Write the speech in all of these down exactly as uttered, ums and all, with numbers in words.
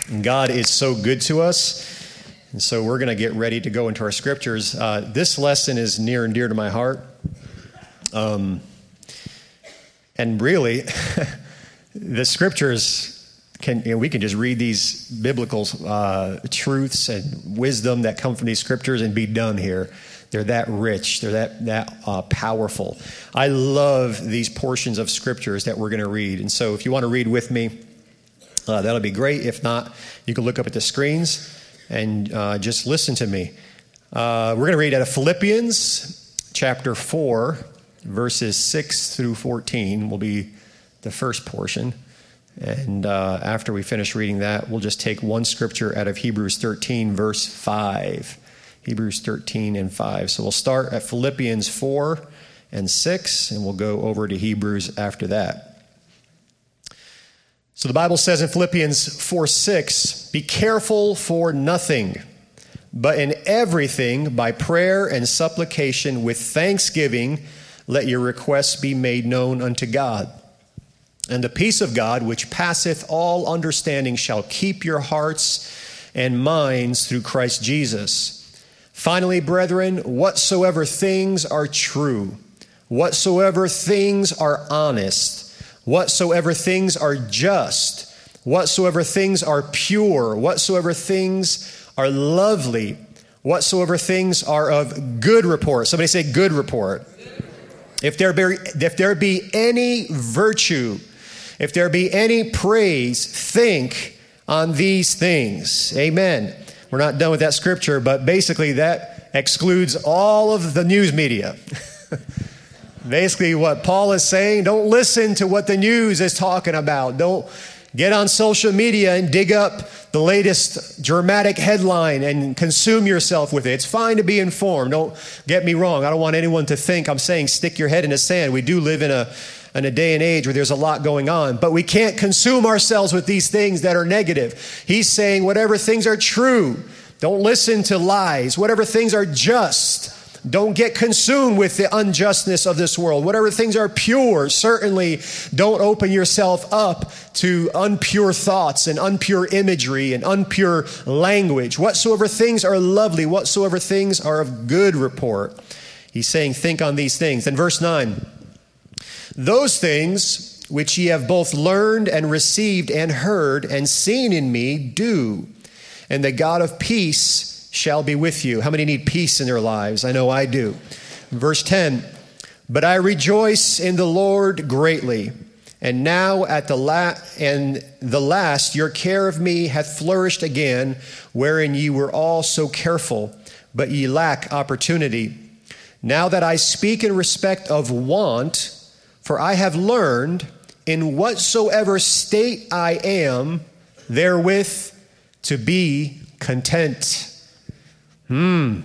And God is so good to us. And so we're going to get ready to go into our scriptures. Uh, this lesson is near and dear to my heart. Um, and really, the scriptures, can you know, we can just read these biblical uh, truths and wisdom that come from these scriptures and be done here. They're that rich. They're that that uh, powerful. I love these portions of scriptures that we're going to read. And so if you want to read with me, uh, that'll be great. If not, you can look up at the screens and uh, just listen to me. Uh, we're going to read out of Philippians chapter four, verses six through fourteen will be the first portion. And uh, after we finish reading that, we'll just take one scripture out of Hebrews thirteen, verse five. Hebrews thirteen and five. So we'll start at Philippians four and six, and we'll go over to Hebrews after that. So the Bible says in Philippians four six, "Be careful for nothing, but in everything by prayer and supplication with thanksgiving, let your requests be made known unto God. And the peace of God, which passeth all understanding, shall keep your hearts and minds through Christ Jesus. Finally, brethren, whatsoever things are true, whatsoever things are honest, whatsoever things are just, whatsoever things are pure, whatsoever things are lovely, whatsoever things are of good report." Somebody say good report. If there be, if there be any virtue, if there be any praise, think on these things. Amen. We're not done with that scripture, but basically that excludes all of the news media. Basically what Paul is saying, don't listen to what the news is talking about. Don't get on social media and dig up the latest dramatic headline and consume yourself with it. It's fine to be informed. Don't get me wrong. I don't want anyone to think I'm saying stick your head in the sand. We do live in a in a day and age where there's a lot going on, but we can't consume ourselves with these things that are negative. He's saying whatever things are true, don't listen to lies. Whatever things are just, don't get consumed with the unjustness of this world. Whatever things are pure, certainly don't open yourself up to unpure thoughts and unpure imagery and unpure language. Whatsoever things are lovely, whatsoever things are of good report. He's saying, think on these things. Then verse nine, "Those things which ye have both learned and received and heard and seen in me, do, and the God of peace shall be with you." How many need peace in their lives? I know I do. Verse ten, "But I rejoice in the Lord greatly, and now at the la- and the last your care of me hath flourished again, wherein ye were all so careful, but ye lack opportunity. Now that I speak in respect of want, for I have learned in whatsoever state I am, therewith to be content." Hmm.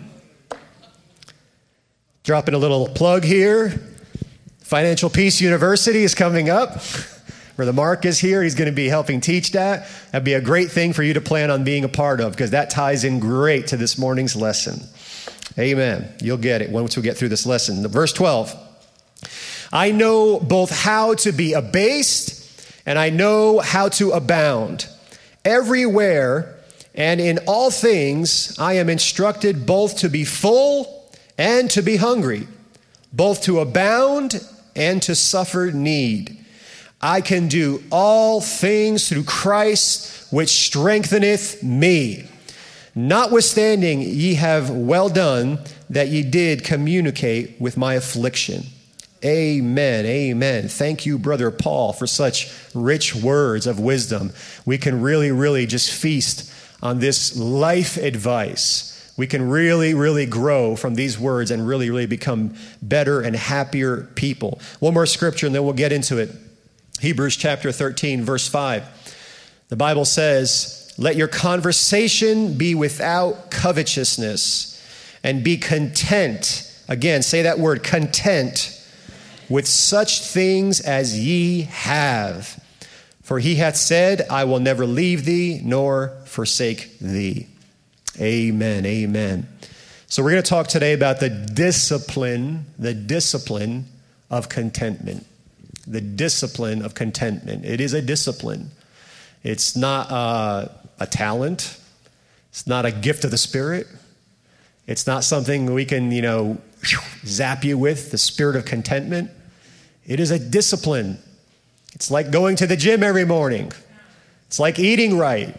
Dropping a little plug here. Financial Peace University is coming up. Brother Mark is here. He's going to be helping teach that. That'd be a great thing for you to plan on being a part of, because that ties in great to this morning's lesson. Amen. You'll get it once we get through this lesson. Verse twelve. "I know both how to be abased, and I know how to abound. Everywhere and in all things I am instructed both to be full and to be hungry, both to abound and to suffer need. I can do all things through Christ, which strengtheneth me. Notwithstanding, ye have well done that ye did communicate with my affliction." Amen. Amen. Thank you, Brother Paul, for such rich words of wisdom. We can really, really just feast on this life advice. We can really, really grow from these words and really, really become better and happier people. One more scripture and then we'll get into it. Hebrews chapter thirteen, verse five. The Bible says, "Let your conversation be without covetousness, and be content." Again, say that word, content, "with such things as ye have. For he hath said, I will never leave thee nor forsake thee." Amen, amen. So we're going to talk today about the discipline, the discipline of contentment. The discipline of contentment. It is a discipline. It's not uh, a talent. It's not a gift of the Spirit. It's not something we can, you know, zap you with, the spirit of contentment. It is a discipline. It's like going to the gym every morning. It's like eating right.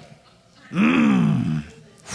Mmm.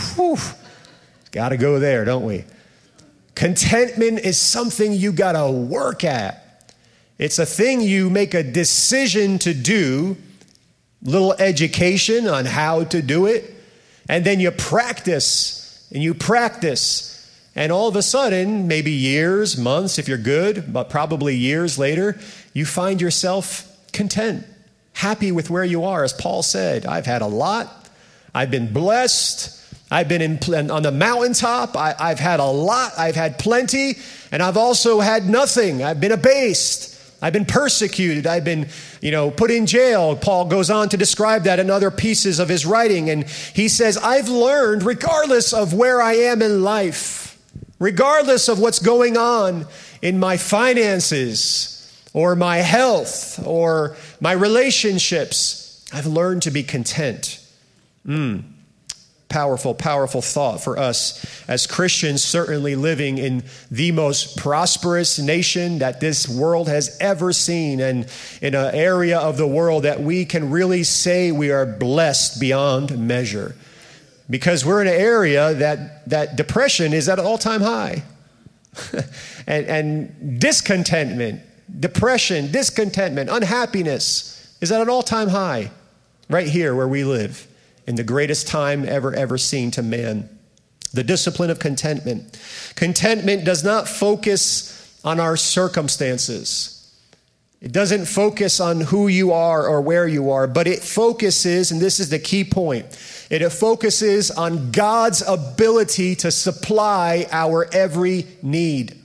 Got to go there, don't we? Contentment is something you got to work at. It's a thing you make a decision to do, little education on how to do it, and then you practice, and you practice. And all of a sudden, maybe years, months, if you're good, but probably years later, you find yourself content, happy with where you are. As Paul said, I've had a lot. I've been blessed. I've been in, on the mountaintop. I, I've had a lot. I've had plenty. And I've also had nothing. I've been abased. I've been persecuted. I've been, you know, put in jail. Paul goes on to describe that in other pieces of his writing. And he says, I've learned, regardless of where I am in life, regardless of what's going on in my finances or my health or my relationships, I've learned to be content. Mm. Powerful, powerful thought for us as Christians, certainly living in the most prosperous nation that this world has ever seen, and in an area of the world that we can really say we are blessed beyond measure. Because we're in an area that, that depression is at an all-time high. and, and discontentment, depression, discontentment, unhappiness is at an all-time high right here where we live. In the greatest time ever, ever seen to man. The discipline of contentment. Contentment does not focus on our circumstances. It doesn't focus on who you are or where you are, but it focuses, and this is the key point, it focuses on God's ability to supply our every need.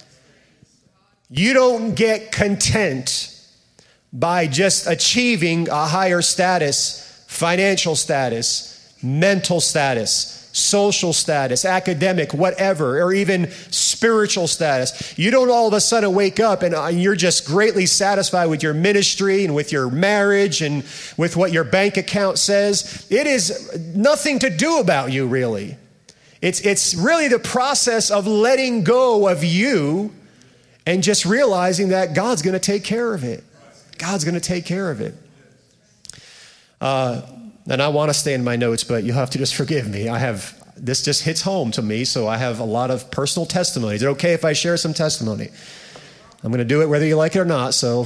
You don't get content by just achieving a higher status, financial status, mental status, social status, academic, whatever, or even spiritual status. You don't all of a sudden wake up and you're just greatly satisfied with your ministry and with your marriage and with what your bank account says. It is nothing to do about you, really. It's, it's really the process of letting go of you and just realizing that God's going to take care of it. God's going to take care of it. Uh, and I want to stay in my notes, but you'll have to just forgive me. I have, this just hits home to me, so I have a lot of personal testimony. Is it okay if I share some testimony? I'm going to do it whether you like it or not, so.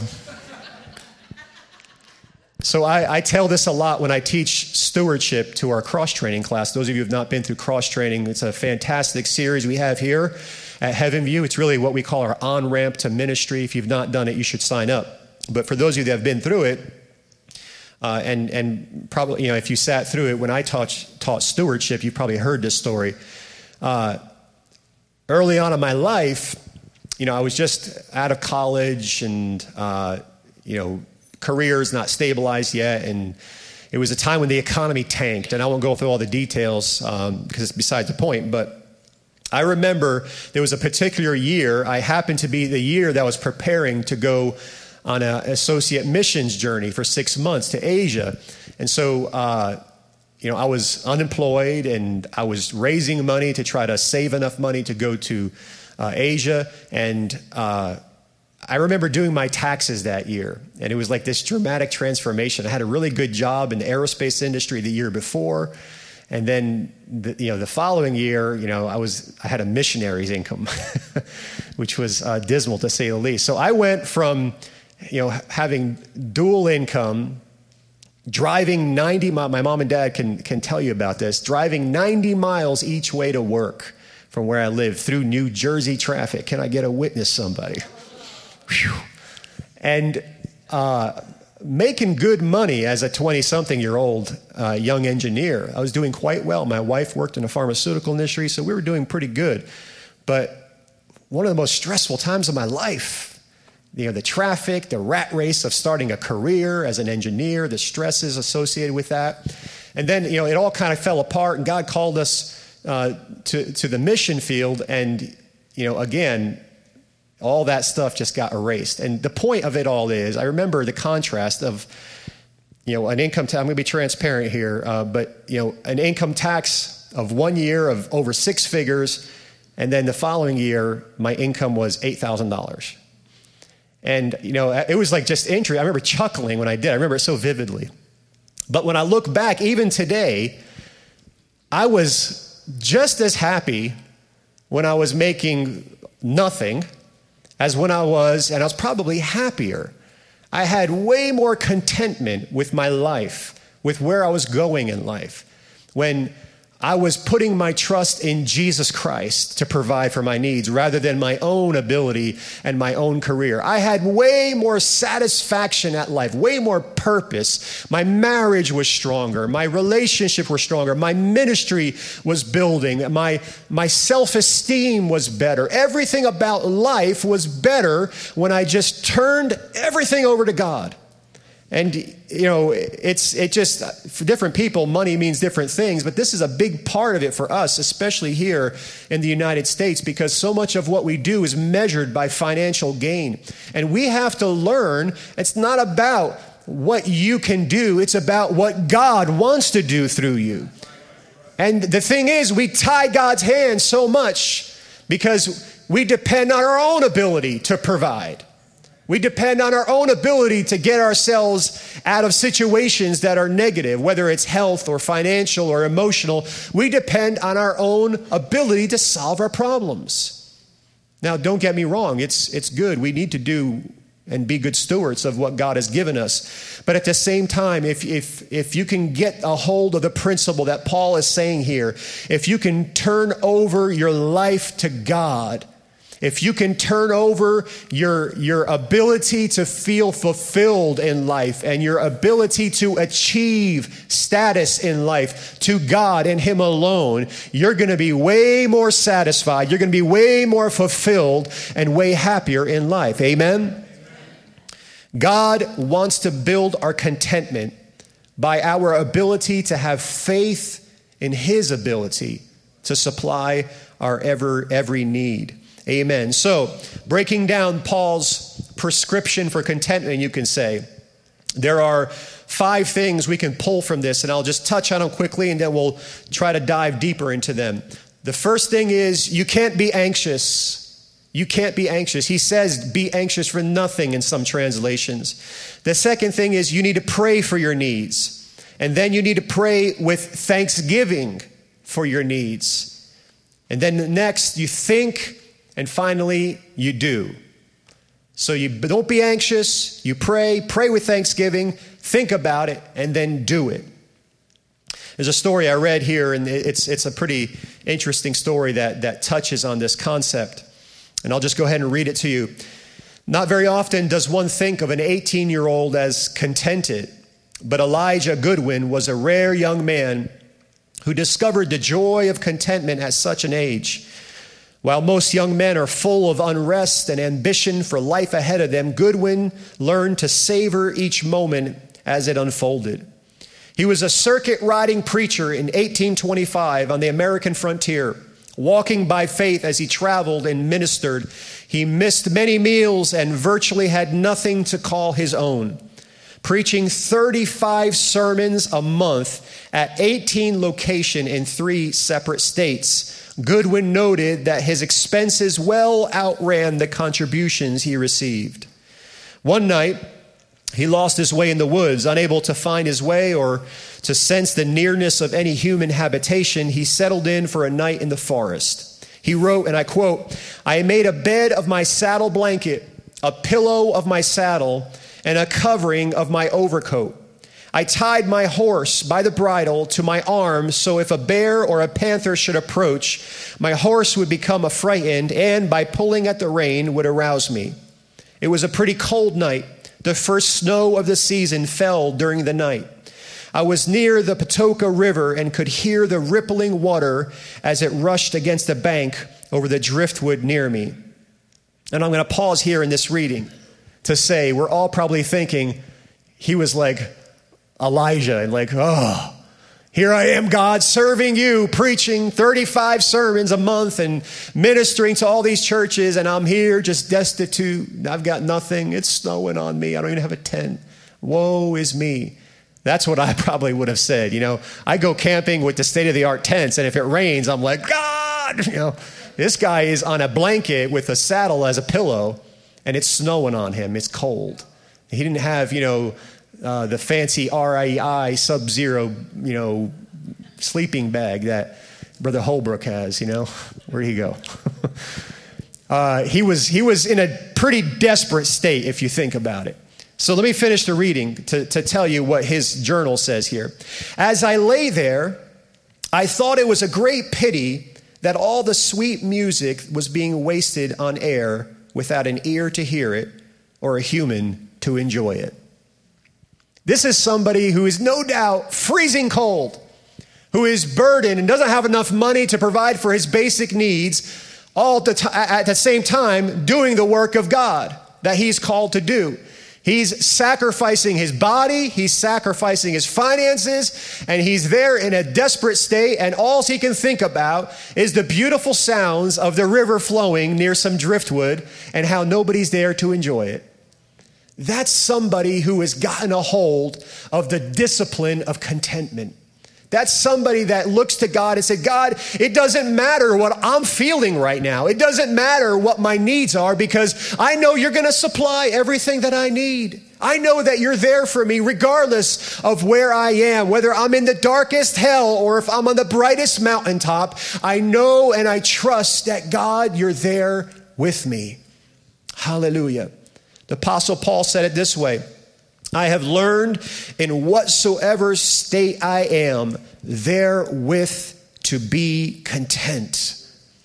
So I, I tell this a lot when I teach stewardship to our cross-training class. Those of you who have not been through cross-training, it's a fantastic series we have here at Heaven View. It's really what we call our on-ramp to ministry. If you've not done it, you should sign up. But for those of you that have been through it, Uh, and, and probably, you know, if you sat through it, when I taught, taught stewardship, you probably heard this story. Uh, early on in my life, you know, I was just out of college and, uh, you know, career's not stabilized yet. And it was a time when the economy tanked. And I won't go through all the details um, because it's besides the point. But I remember there was a particular year, I happened to be the year that I was preparing to go on an associate missions journey for six months to Asia. And so, uh, you know, I was unemployed and I was raising money to try to save enough money to go to uh, Asia. And uh, I remember doing my taxes that year. And it was like this dramatic transformation. I had a really good job in the aerospace industry the year before. And then, the, you know, the following year, you know, I was I had a missionary's income, which was uh, dismal to say the least. So I went from you know, having dual income, driving ninety miles, my mom and dad can, can tell you about this, driving ninety miles each way to work from where I live through New Jersey traffic. Can I get a witness, somebody? Whew. And uh, making good money as a twenty-something-year-old uh, young engineer. I was doing quite well. My wife worked in the pharmaceutical industry, so we were doing pretty good. But one of the most stressful times of my life, you know, the traffic, the rat race of starting a career as an engineer, the stresses associated with that. And then, you know, it all kind of fell apart, and God called us uh, to, to the mission field. And, you know, again, all that stuff just got erased. And the point of it all is, I remember the contrast of you know, an income tax, I'm going to be transparent here, uh, but, you know, an income tax of one year of over six figures, and then the following year, my income was eight thousand dollars. And, you know, it was like just entry. I remember chuckling when I did. I remember it so vividly. But when I look back, even today, I was just as happy when I was making nothing as when I was, and I was probably happier. I had way more contentment with my life, with where I was going in life, when I was putting my trust in Jesus Christ to provide for my needs rather than my own ability and my own career. I had way more satisfaction at life, way more purpose. My marriage was stronger. My relationships were stronger. My ministry was building. My, my self-esteem was better. Everything about life was better when I just turned everything over to God. And, you know, it's it just, for different people, money means different things, but this is a big part of it for us, especially here in the United States, because so much of what we do is measured by financial gain. And we have to learn, it's not about what you can do, it's about what God wants to do through you. And the thing is, we tie God's hands so much because we depend on our own ability to provide. We depend on our own ability to get ourselves out of situations that are negative, whether it's health or financial or emotional. We depend on our own ability to solve our problems. Now, don't get me wrong. It's, it's good. We need to do and be good stewards of what God has given us. But at the same time, if, if, if you can get a hold of the principle that Paul is saying here, if you can turn over your life to God, if you can turn over your, your ability to feel fulfilled in life and your ability to achieve status in life to God and Him alone, you're going to be way more satisfied. You're going to be way more fulfilled and way happier in life. Amen? Amen. God wants to build our contentment by our ability to have faith in His ability to supply our ever, every need. Amen. So, breaking down Paul's prescription for contentment, you can say, there are five things we can pull from this, and I'll just touch on them quickly, and then we'll try to dive deeper into them. The first thing is, you can't be anxious. You can't be anxious. He says, be anxious for nothing in some translations. The second thing is, you need to pray for your needs. And then you need to pray with thanksgiving for your needs. And then next, you think. And finally, you do. So you don't be anxious, you pray, pray with thanksgiving, think about it, and then do it. There's a story I read here, and it's it's a pretty interesting story that, that touches on this concept. And I'll just go ahead and read it to you. Not very often does one think of an eighteen-year-old as contented, but Elijah Goodwin was a rare young man who discovered the joy of contentment at such an age. While most young men are full of unrest and ambition for life ahead of them, Goodwin learned to savor each moment as it unfolded. He was a circuit-riding preacher in eighteen twenty-five on the American frontier. Walking by faith as he traveled and ministered, he missed many meals and virtually had nothing to call his own. Preaching thirty-five sermons a month at eighteen locations in three separate states, Goodwin noted that his expenses well outran the contributions he received. One night, he lost his way in the woods. Unable to find his way or to sense the nearness of any human habitation, he settled in for a night in the forest. He wrote, and I quote, "I made a bed of my saddle blanket, a pillow of my saddle, and a covering of my overcoat. I tied my horse by the bridle to my arm, so if a bear or a panther should approach, my horse would become affrighted and, by pulling at the rein, would arouse me. It was a pretty cold night. The first snow of the season fell during the night. I was near the Patoka River and could hear the rippling water as it rushed against the bank over the driftwood near me." And I'm going to pause here in this reading to say we're all probably thinking he was like Elijah and like, oh, here I am, God, serving you, preaching thirty-five sermons a month and ministering to all these churches, and I'm here just destitute. I've got nothing. It's snowing on me. I don't even have a tent. Woe is me. That's what I probably would have said. You know, I go camping with the state-of-the-art tents, and if it rains, I'm like, God, you know, this guy is on a blanket with a saddle as a pillow, and it's snowing on him. It's cold. He didn't have, you know, uh, the fancy R E I Sub-Zero, you know, sleeping bag that Brother Holbrook has, you know. Where'd he go? uh, he was he was in a pretty desperate state, if you think about it. So let me finish the reading to, to tell you what his journal says here. As I lay there, I thought it was a great pity that all the sweet music was being wasted on air without an ear to hear it or a human to enjoy it. This is somebody who is no doubt freezing cold, who is burdened and doesn't have enough money to provide for his basic needs, all at the, t- at the same time doing the work of God that he's called to do. He's sacrificing his body, he's sacrificing his finances, and he's there in a desperate state, and all he can think about is the beautiful sounds of the river flowing near some driftwood and how nobody's there to enjoy it. That's somebody who has gotten a hold of the discipline of contentment. That's somebody that looks to God and said, God, it doesn't matter what I'm feeling right now. It doesn't matter what my needs are because I know you're going to supply everything that I need. I know that you're there for me regardless of where I am, whether I'm in the darkest hell or if I'm on the brightest mountaintop. I know and I trust that God, you're there with me. Hallelujah. The Apostle Paul said it this way. I have learned in whatsoever state I am, therewith to be content.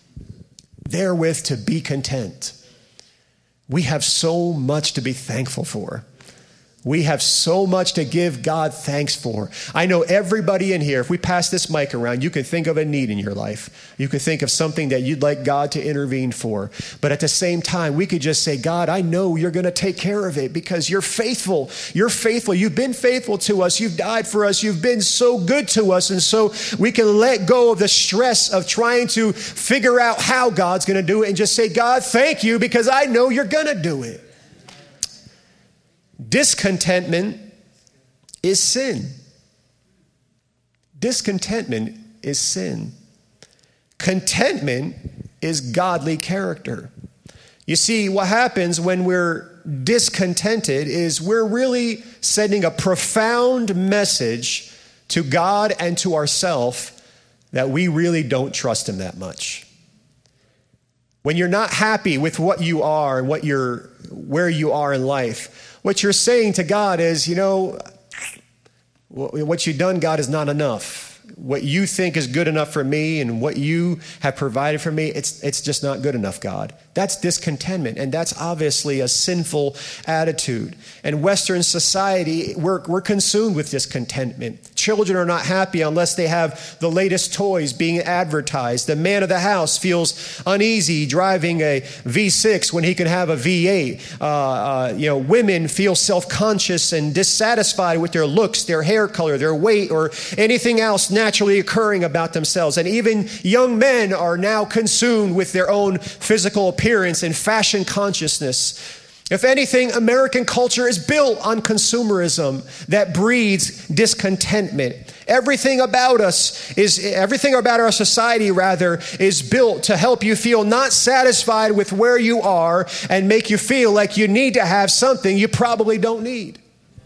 Therewith to be content. We have so much to be thankful for. We have so much to give God thanks for. I know everybody in here, if we pass this mic around, you can think of a need in your life. You can think of something that you'd like God to intervene for. But at the same time, we could just say, God, I know you're going to take care of it because you're faithful. You're faithful. You've been faithful to us. You've died for us. You've been so good to us. And so we can let go of the stress of trying to figure out how God's going to do it and just say, God, thank you because I know you're going to do it. Discontentment is sin. Discontentment is sin. Contentment is godly character. You see, what happens when we're discontented is we're really sending a profound message to God and to ourselves that we really don't trust him that much. When you're not happy with what you are and what you're, where you are in life, what you're saying to God is, you know, what you've done, God, is not enough. What you think is good enough for me and what you have provided for me, it's it's just not good enough, God. That's discontentment, and that's obviously a sinful attitude. In Western society, we're, we're consumed with discontentment. Children are not happy unless they have the latest toys being advertised. The man of the house feels uneasy driving a V six when he can have a V eight. Uh, uh, you know, women feel self-conscious and dissatisfied with their looks, their hair color, their weight, or anything else naturally occurring about themselves. And even young men are now consumed with their own physical appearance and fashion consciousness. If anything, American culture is built on consumerism that breeds discontentment. Everything about us is, everything about our society, rather, is built to help you feel not satisfied with where you are and make you feel like you need to have something you probably don't need.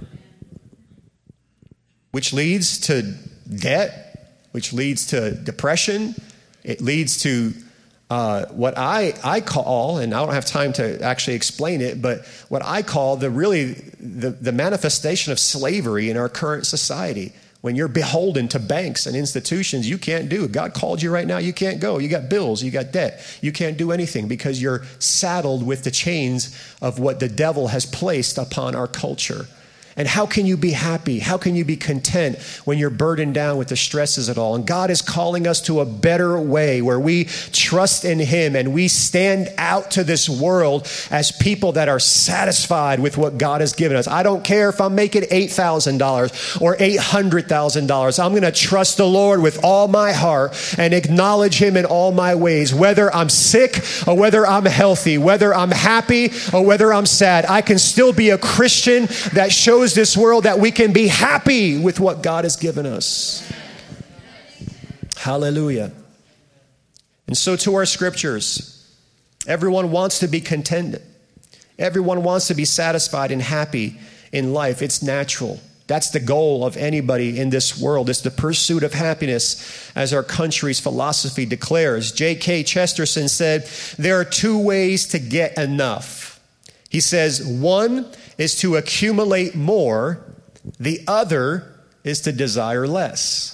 Which leads to debt, which leads to depression. It leads to Uh, what I, I call, and I don't have time to actually explain it, but what I call the really the, the manifestation of slavery in our current society. When you're beholden to banks and institutions, you can't do it. God called you right now, you can't go. You got bills, you got debt. You can't do anything because you're saddled with the chains of what the devil has placed upon our culture. And how can you be happy? How can you be content when you're burdened down with the stresses of it all? And God is calling us to a better way where we trust in him and we stand out to this world as people that are satisfied with what God has given us. I don't care if I'm making eight thousand dollars or eight hundred thousand dollars. I'm going to trust the Lord with all my heart and acknowledge him in all my ways. Whether I'm sick or whether I'm healthy, whether I'm happy or whether I'm sad, I can still be a Christian that shows shows this world that we can be happy with what God has given us. Hallelujah. And so to our scriptures, everyone wants to be content. Everyone wants to be satisfied and happy in life. It's natural. That's the goal of anybody in this world. It's the pursuit of happiness, as our country's philosophy declares. G K Chesterton said, there are two ways to get enough. He says, one is to accumulate more. The other is to desire less.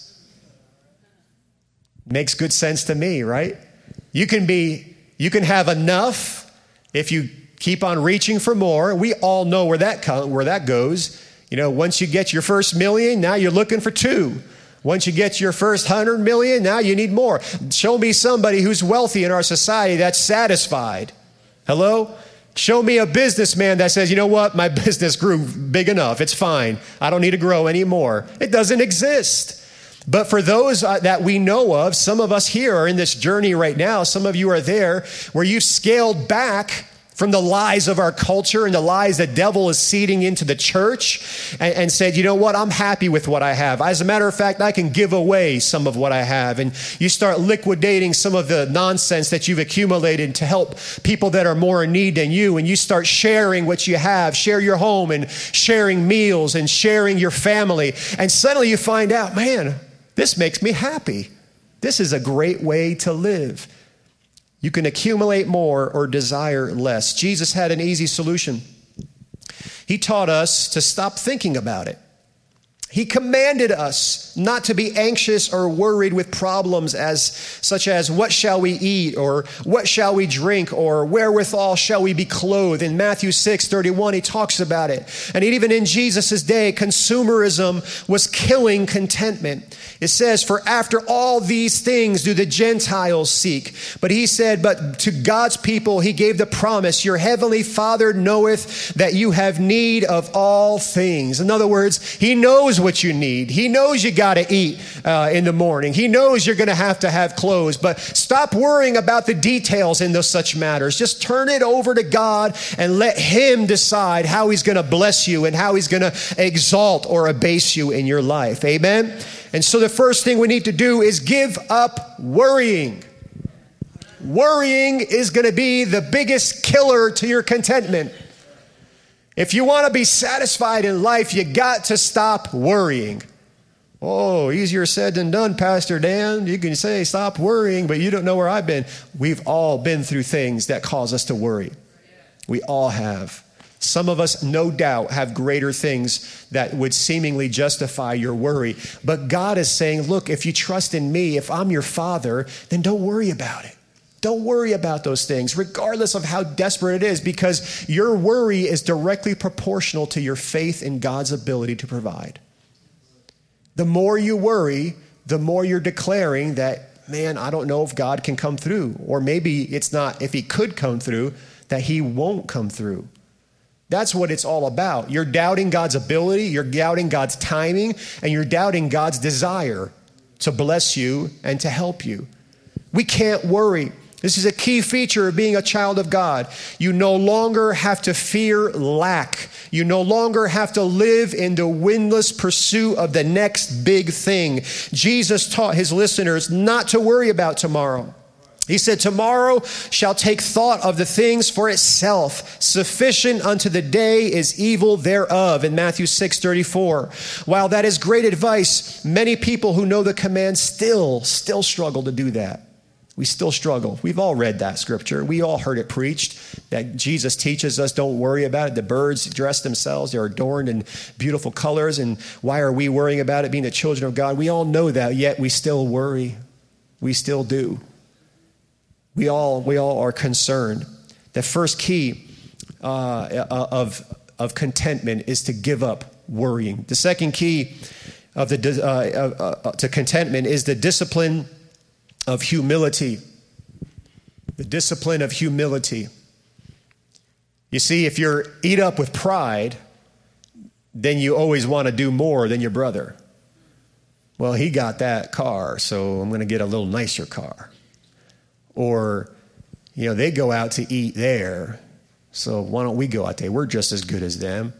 Makes good sense to me, right? You can be, you can have enough if you keep on reaching for more. We all know where that comes, where that goes. You know, once you get your first million, now you're looking for two. Once you get your first hundred million, now you need more. Show me somebody who's wealthy in our society that's satisfied. Hello? Show me a businessman that says, you know what, my business grew big enough. It's fine. I don't need to grow anymore. It doesn't exist. But for those uh, that we know of, some of us here are in this journey right now. Some of you are there where you've scaled back from the lies of our culture and the lies the devil is seeding into the church and, and said, you know what, I'm happy with what I have. As a matter of fact, I can give away some of what I have. And you start liquidating some of the nonsense that you've accumulated to help people that are more in need than you. And you start sharing what you have, share your home and sharing meals and sharing your family. And suddenly you find out, man, this makes me happy. This is a great way to live. You can accumulate more or desire less. Jesus had an easy solution. He taught us to stop thinking about it. He commanded us not to be anxious or worried with problems as such as what shall we eat or what shall we drink or wherewithal shall we be clothed. In Matthew six thirty-one, he talks about it. And even in Jesus' day, consumerism was killing contentment. It says, for after all these things do the Gentiles seek. But he said, but to God's people, he gave the promise, your heavenly Father knoweth that you have need of all things. In other words, he knows what you need. He knows you got to eat uh, in the morning. He knows you're going to have to have clothes. But stop worrying about the details in those such matters. Just turn it over to God and let him decide how he's going to bless you and how he's going to exalt or abase you in your life. Amen? And so the first thing we need to do is give up worrying. Worrying is going to be the biggest killer to your contentment. If you want to be satisfied in life, you got to stop worrying. Oh, easier said than done, Pastor Dan. You can say stop worrying, but you don't know where I've been. We've all been through things that cause us to worry. We all have. Some of us, no doubt, have greater things that would seemingly justify your worry. But God is saying, look, if you trust in me, if I'm your Father, then don't worry about it. Don't worry about those things, regardless of how desperate it is, because your worry is directly proportional to your faith in God's ability to provide. The more you worry, the more you're declaring that, man, I don't know if God can come through. Or maybe it's not, if he could come through, that he won't come through. That's what it's all about. You're doubting God's ability, you're doubting God's timing, and you're doubting God's desire to bless you and to help you. We can't worry. This is a key feature of being a child of God. You no longer have to fear lack. You no longer have to live in the windless pursuit of the next big thing. Jesus taught his listeners not to worry about tomorrow. He said, tomorrow shall take thought of the things for itself. Sufficient unto the day is evil thereof, in Matthew six thirty-four. While that is great advice, many people who know the command still, still struggle to do that. We still struggle. We've all read that scripture. We all heard it preached that Jesus teaches us, don't worry about it. The birds dress themselves. They're adorned in beautiful colors. And why are we worrying about it being the children of God? We all know that, yet we still worry. We still do. We all, we all are concerned. The first key uh, of, of contentment is to give up worrying. The second key of the, uh, uh, to contentment is the discipline of humility. The discipline of humility. You see, if you're eat up with pride, then you always want to do more than your brother. Well, he got that car, so I'm going to get a little nicer car. Or, you know, they go out to eat there, so why don't we go out there? We're just as good as them.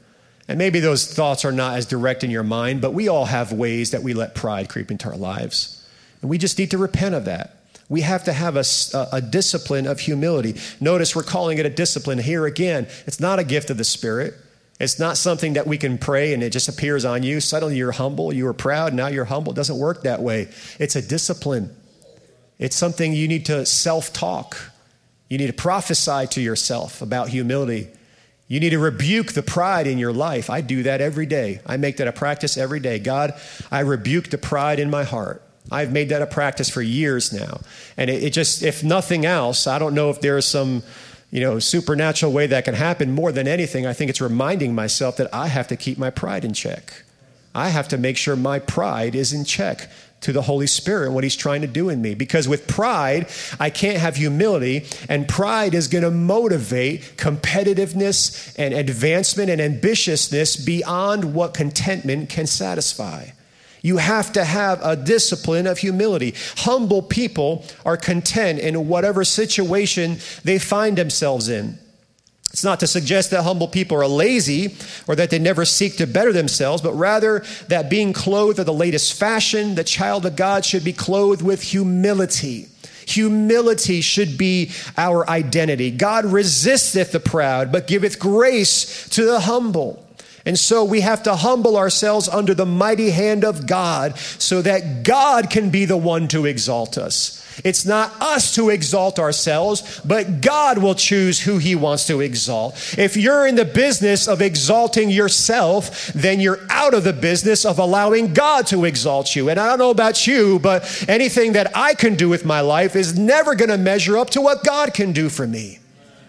And maybe those thoughts are not as direct in your mind, but we all have ways that we let pride creep into our lives. And we just need to repent of that. We have to have a, a discipline of humility. Notice we're calling it a discipline here again. It's not a gift of the Spirit. It's not something that we can pray and it just appears on you. Suddenly you're humble, you were proud, now you're humble. It doesn't work that way. It's a discipline. It's something you need to self-talk. You need to prophesy to yourself about humility. You need to rebuke the pride in your life. I do that every day. I make that a practice every day. God, I rebuke the pride in my heart. I've made that a practice for years now. And it, it just, if nothing else, I don't know if there's some, you know, supernatural way that can happen. More than anything, I think it's reminding myself that I have to keep my pride in check. I have to make sure my pride is in check to the Holy Spirit and what he's trying to do in me. Because with pride, I can't have humility, and pride is going to motivate competitiveness and advancement and ambitiousness beyond what contentment can satisfy. You have to have a discipline of humility. Humble people are content in whatever situation they find themselves in. It's not to suggest that humble people are lazy or that they never seek to better themselves, but rather that being clothed with the latest fashion, the child of God should be clothed with humility. Humility should be our identity. God resisteth the proud, but giveth grace to the humble. And so we have to humble ourselves under the mighty hand of God so that God can be the one to exalt us. It's not us to exalt ourselves, but God will choose who he wants to exalt. If you're in the business of exalting yourself, then you're out of the business of allowing God to exalt you. And I don't know about you, but anything that I can do with my life is never going to measure up to what God can do for me.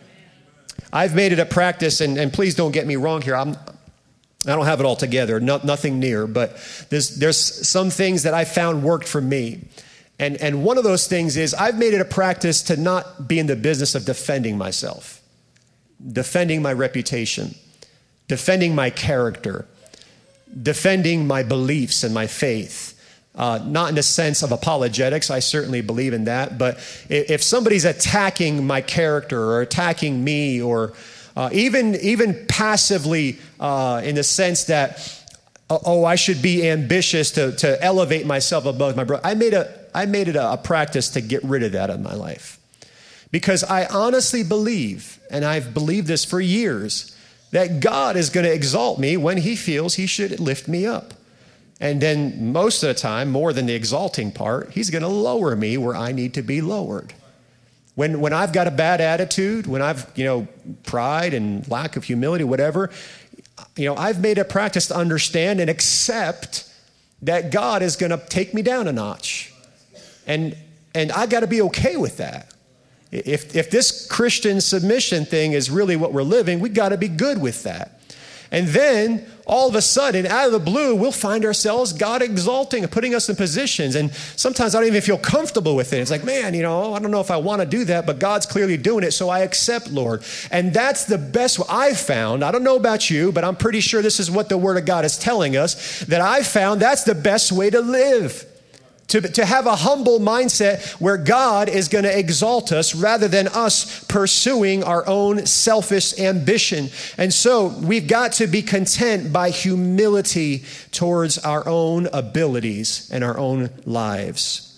I've made it a practice, and, and please don't get me wrong here. I'm I don't have it all together, no, nothing near, but there's there's some things that I found worked for me. And, and one of those things is I've made it a practice to not be in the business of defending myself, defending my reputation, defending my character, defending my beliefs and my faith. Uh, not in the sense of apologetics, I certainly believe in that, but if, if somebody's attacking my character or attacking me or Uh, even even passively uh, in the sense that, uh, oh, I should be ambitious to, to elevate myself above my brother. I made, a, I made it a, a practice to get rid of that in my life. Because I honestly believe, and I've believed this for years, that God is going to exalt me when he feels he should lift me up. And then most of the time, more than the exalting part, he's going to lower me where I need to be lowered. When when I've got a bad attitude, when I've, you know, pride and lack of humility, whatever, you know, I've made a practice to understand and accept that God is going to take me down a notch. And and I got to be okay with that. If if this Christian submission thing is really what we're living, we got to be good with that. And then all of a sudden, out of the blue, we'll find ourselves God exalting and putting us in positions. And sometimes I don't even feel comfortable with it. It's like, man, you know, I don't know if I want to do that, but God's clearly doing it, so I accept, Lord. And that's the best I've found. I don't know about you, but I'm pretty sure this is what the Word of God is telling us, that I've found that's the best way to live. To, to have a humble mindset where God is going to exalt us rather than us pursuing our own selfish ambition. And so we've got to be content by humility towards our own abilities and our own lives.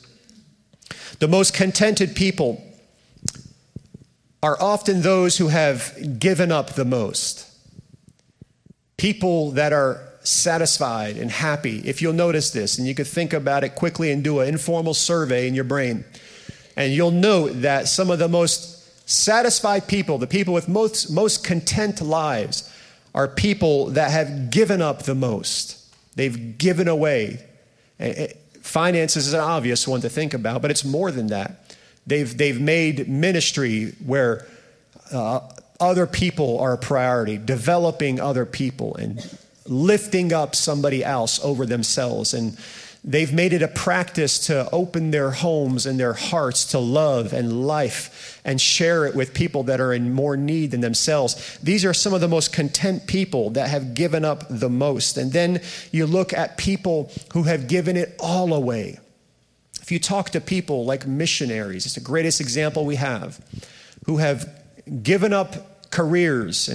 The most contented people are often those who have given up the most. People that are satisfied and happy. If you'll notice this, and you could think about it quickly and do an informal survey in your brain, and you'll note that some of the most satisfied people, the people with most, most content lives, are people that have given up the most. They've given away. Finances is an obvious one to think about, but it's more than that. They've, they've made ministry where uh, other people are a priority, developing other people and lifting up somebody else over themselves. And they've made it a practice to open their homes and their hearts to love and life and share it with people that are in more need than themselves. These are some of the most content people that have given up the most. And then you look at people who have given it all away. If you talk to people like missionaries, it's the greatest example we have, who have given up careers and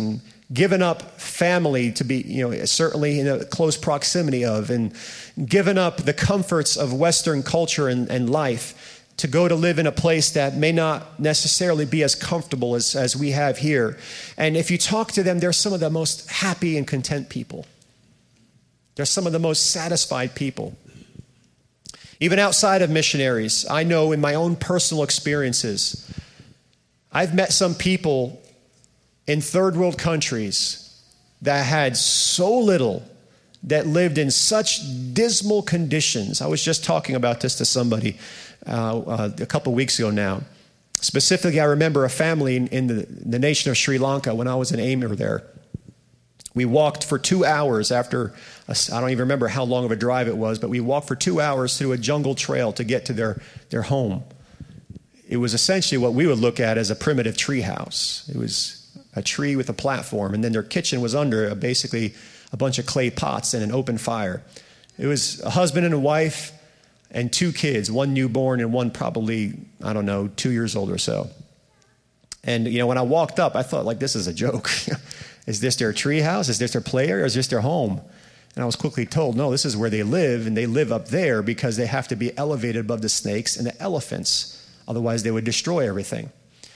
given up family to be, you know, certainly in a close proximity of, and given up the comforts of Western culture and, and life to go to live in a place that may not necessarily be as comfortable as, as we have here. And if you talk to them, they're some of the most happy and content people. They're some of the most satisfied people. Even outside of missionaries, I know in my own personal experiences, I've met some people in third world countries that had so little, that lived in such dismal conditions. I was just talking about this to somebody uh, uh, a couple weeks ago now. Specifically, I remember a family in, in the, the nation of Sri Lanka when I was an aimer there. We walked for two hours after, a, I don't even remember how long of a drive it was, but we walked for two hours through a jungle trail to get to their, their home. It was essentially what we would look at as a primitive tree house. It was a tree with a platform, and then their kitchen was under a, basically a bunch of clay pots and an open fire. It was a husband and a wife and two kids, one newborn and one probably, I don't know, two years old or so. And, you know, when I walked up, I thought, like, this is a joke. Is this their tree house? Is this their play area? Or is this their home? And I was quickly told, no, this is where they live, and they live up there because they have to be elevated above the snakes and the elephants. Otherwise, they would destroy everything.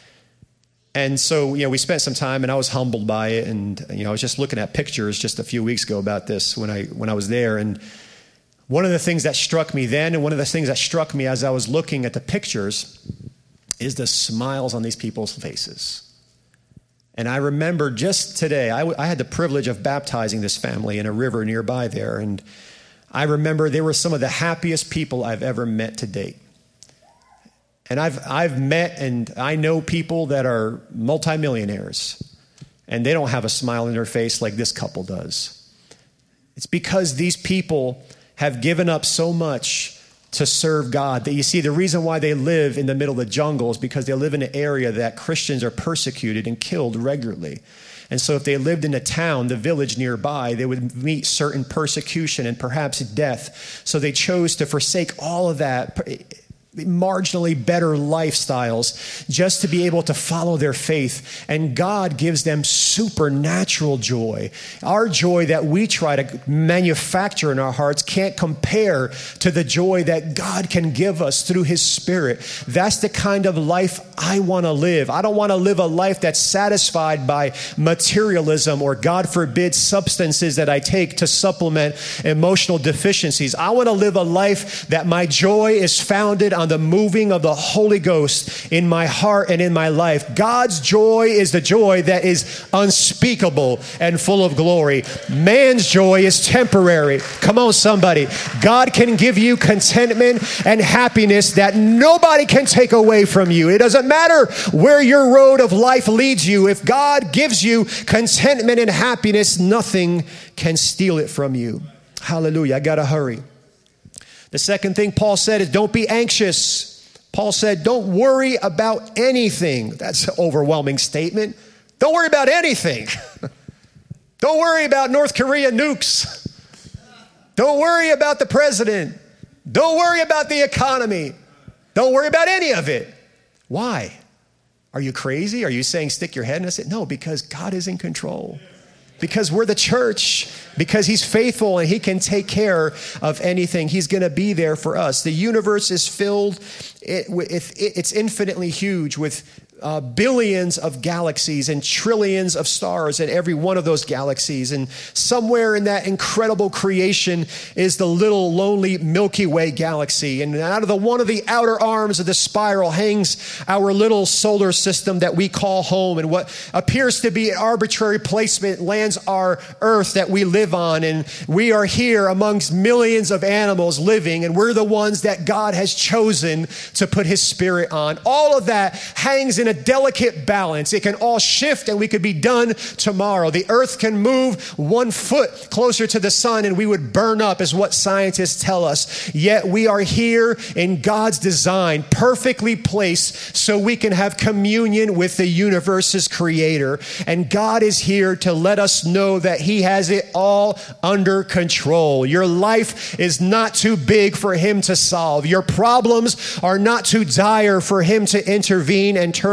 And so, you know, we spent some time, and I was humbled by it. And, you know, I was just looking at pictures just a few weeks ago about this when I when I was there. And one of the things that struck me then, and one of the things that struck me as I was looking at the pictures, is the smiles on these people's faces. And I remember just today, I, w- I had the privilege of baptizing this family in a river nearby there. And I remember they were some of the happiest people I've ever met to date. And I've I've met and I know people that are multimillionaires, and they don't have a smile in their face like this couple does. It's because these people have given up so much to serve God that, you see, the reason why they live in the middle of the jungle is because they live in an area that Christians are persecuted and killed regularly. And so if they lived in a town, the village nearby, they would meet certain persecution and perhaps death. So they chose to forsake all of that, marginally better lifestyles, just to be able to follow their faith. And God gives them supernatural joy. Our joy that we try to manufacture in our hearts can't compare to the joy that God can give us through His Spirit. That's the kind of life I want to live. I don't want to live a life that's satisfied by materialism or, God forbid, substances that I take to supplement emotional deficiencies. I want to live a life that my joy is founded on the moving of the Holy Ghost in my heart and in my life. God's joy is the joy that is unspeakable and full of glory. Man's joy is temporary. Come on, somebody. God can give you contentment and happiness that nobody can take away from you. It doesn't matter where your road of life leads you. If God gives you contentment and happiness, nothing can steal it from you. Hallelujah. I got to hurry. The second thing Paul said is, don't be anxious. Paul said, don't worry about anything. That's an overwhelming statement. Don't worry about anything. Don't worry about North Korea nukes. Don't worry about the president. Don't worry about the economy. Don't worry about any of it. Why? Are you crazy? Are you saying stick your head in it? No, because God is in control. Because we're the church, because He's faithful and He can take care of anything. He's going to be there for us. The universe is filled, it, it, it's infinitely huge with uh, billions of galaxies and trillions of stars in every one of those galaxies. And somewhere in that incredible creation is the little lonely Milky Way galaxy. And out of the one of the outer arms of the spiral hangs our little solar system that we call home. And what appears to be an arbitrary placement lands our Earth that we live on. And we are here amongst millions of animals living, and we're the ones that God has chosen to put His Spirit on. All of that hangs in a delicate balance. It can all shift and we could be done tomorrow. The Earth can move one foot closer to the sun and we would burn up, is what scientists tell us. Yet we are here in God's design, perfectly placed so we can have communion with the universe's creator. And God is here to let us know that He has it all under control. Your life is not too big for Him to solve. Your problems are not too dire for Him to intervene and turn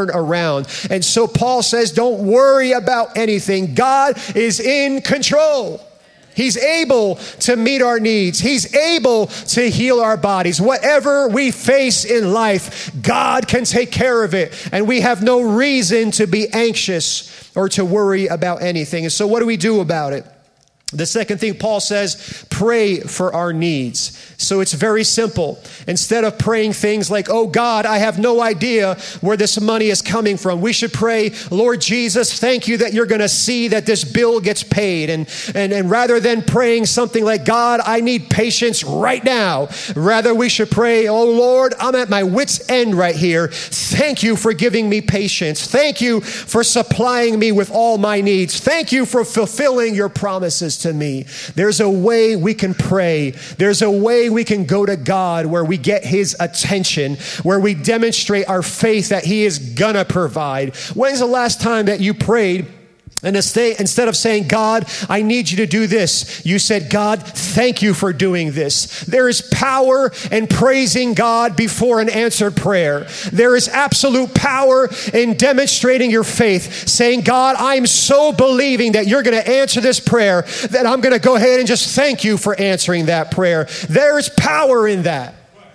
turn around. And so Paul says, don't worry about anything. God is in control. He's able to meet our needs. He's able to heal our bodies. Whatever we face in life, God can take care of it. And we have no reason to be anxious or to worry about anything. And so what do we do about it? The second thing Paul says, pray for our needs. So it's very simple. Instead of praying things like, oh God, I have no idea where this money is coming from, we should pray, Lord Jesus, thank you that you're going to see that this bill gets paid. And, and, and rather than praying something like, God, I need patience right now, rather we should pray, oh Lord, I'm at my wit's end right here. Thank you for giving me patience. Thank you for supplying me with all my needs. Thank you for fulfilling your promises to me. There's a way we can pray. There's a way we can go to God where we get his attention, where we demonstrate our faith that he is gonna provide. When's the last time that you prayed and instead of saying, God, I need you to do this, you said, God, thank you for doing this? There is power in praising God before an answered prayer. There is absolute power in demonstrating your faith, saying, God, I'm so believing that you're going to answer this prayer that I'm going to go ahead and just thank you for answering that prayer. There is power in that.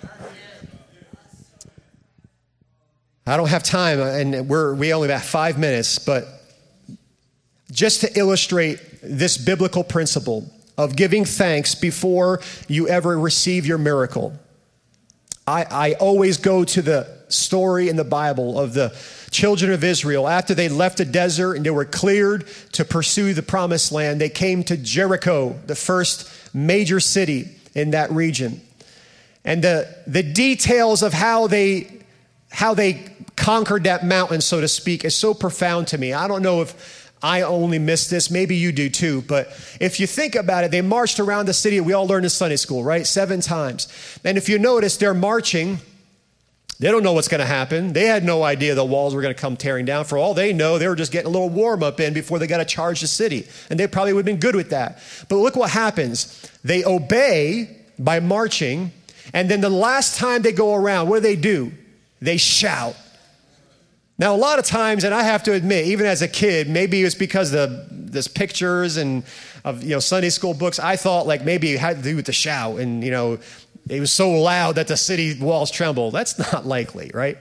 I don't have time, and we're we only have five minutes, but just to illustrate this biblical principle of giving thanks before you ever receive your miracle, I, I always go to the story in the Bible of the children of Israel. After they left the desert and they were cleared to pursue the promised land, they came to Jericho, the first major city in that region. And the, the details of how they, how they conquered that mountain, so to speak, is so profound to me. I don't know if I only missed this. Maybe you do too. But if you think about it, they marched around the city. We all learned in Sunday school, right? Seven times. And if you notice, they're marching. They don't know what's going to happen. They had no idea the walls were going to come tearing down. For all they know, they were just getting a little warm up in before they got to charge the city. And they probably would have been good with that. But look what happens. They obey by marching. And then the last time they go around, what do they do? They shout. Now, a lot of times, and I have to admit, even as a kid, maybe it's because the there's pictures and of, you know, Sunday school books, I thought like maybe it had to do with the shout and, you know, it was so loud that the city walls trembled. That's not likely, right?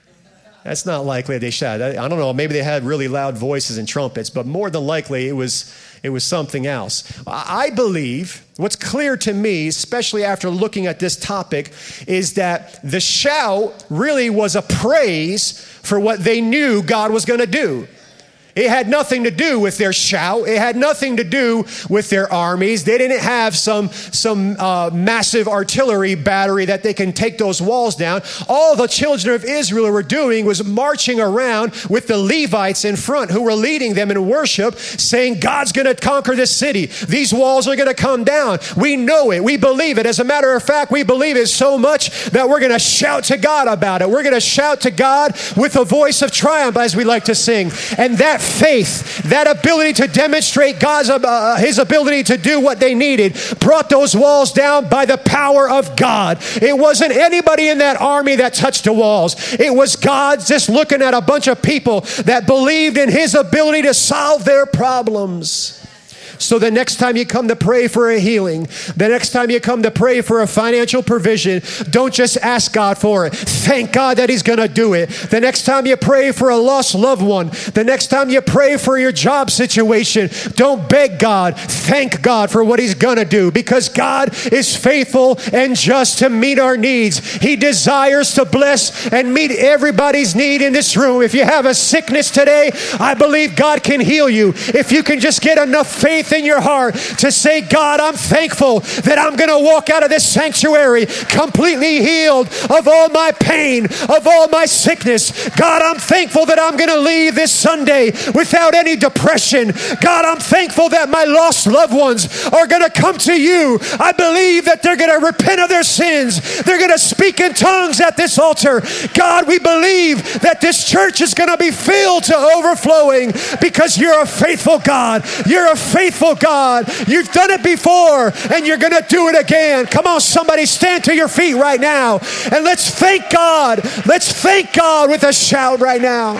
That's not likely they shout. I, I don't know, maybe they had really loud voices and trumpets, but more than likely it was it was something else. I believe what's clear to me, especially after looking at this topic, is that the shout really was a praise for what they knew God was going to do. It had nothing to do with their shout. It had nothing to do with their armies. They didn't have some, some uh, massive artillery battery that they can take those walls down. All the children of Israel were doing was marching around with the Levites in front who were leading them in worship, saying, God's going to conquer this city. These walls are going to come down. We know it. We believe it. As a matter of fact, we believe it so much that we're going to shout to God about it. We're going to shout to God with a voice of triumph, as we like to sing. And that faith, that ability to demonstrate God's uh, his ability to do what they needed, brought those walls down by the power of God. It wasn't anybody in that army that touched the walls. It was God just looking at a bunch of people that believed in his ability to solve their problems. So the next time you come to pray for a healing, the next time you come to pray for a financial provision, don't just ask God for it. Thank God that he's going to do it. The next time you pray for a lost loved one, the next time you pray for your job situation, don't beg God. Thank God for what he's going to do, because God is faithful and just to meet our needs. He desires to bless and meet everybody's need in this room. If you have a sickness today, I believe God can heal you. If you can just get enough faith in your heart to say, God, I'm thankful that I'm going to walk out of this sanctuary completely healed of all my pain, of all my sickness. God, I'm thankful that I'm going to leave this Sunday without any depression. God, I'm thankful that my lost loved ones are going to come to you. I believe that they're going to repent of their sins. They're going to speak in tongues at this altar. God, we believe that this church is going to be filled to overflowing because you're a faithful God. You're a faithful faithful God. You've done it before, and you're going to do it again. Come on, somebody, stand to your feet right now, and let's thank God. Let's thank God with a shout right now.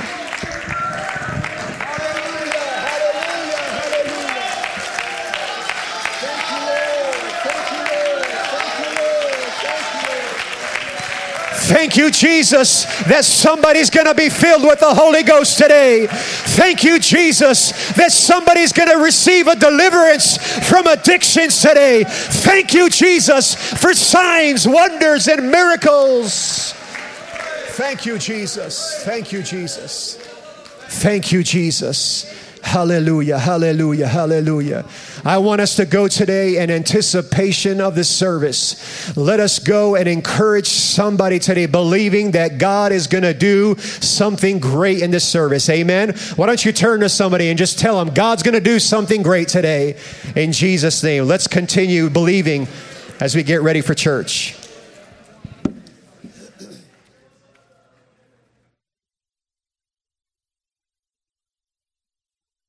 Thank you, Jesus, that somebody's going to be filled with the Holy Ghost today. Thank you, Jesus, that somebody's going to receive a deliverance from addictions today. Thank you, Jesus, for signs, wonders, and miracles. Thank you, Jesus. Thank you, Jesus. Thank you, Jesus. Hallelujah, hallelujah, hallelujah. I want us to go today in anticipation of the service. Let us go and encourage somebody today, believing that God is going to do something great in this service. Amen. Why don't you turn to somebody and just tell them God's going to do something great today in Jesus' name. Let's continue believing as we get ready for church.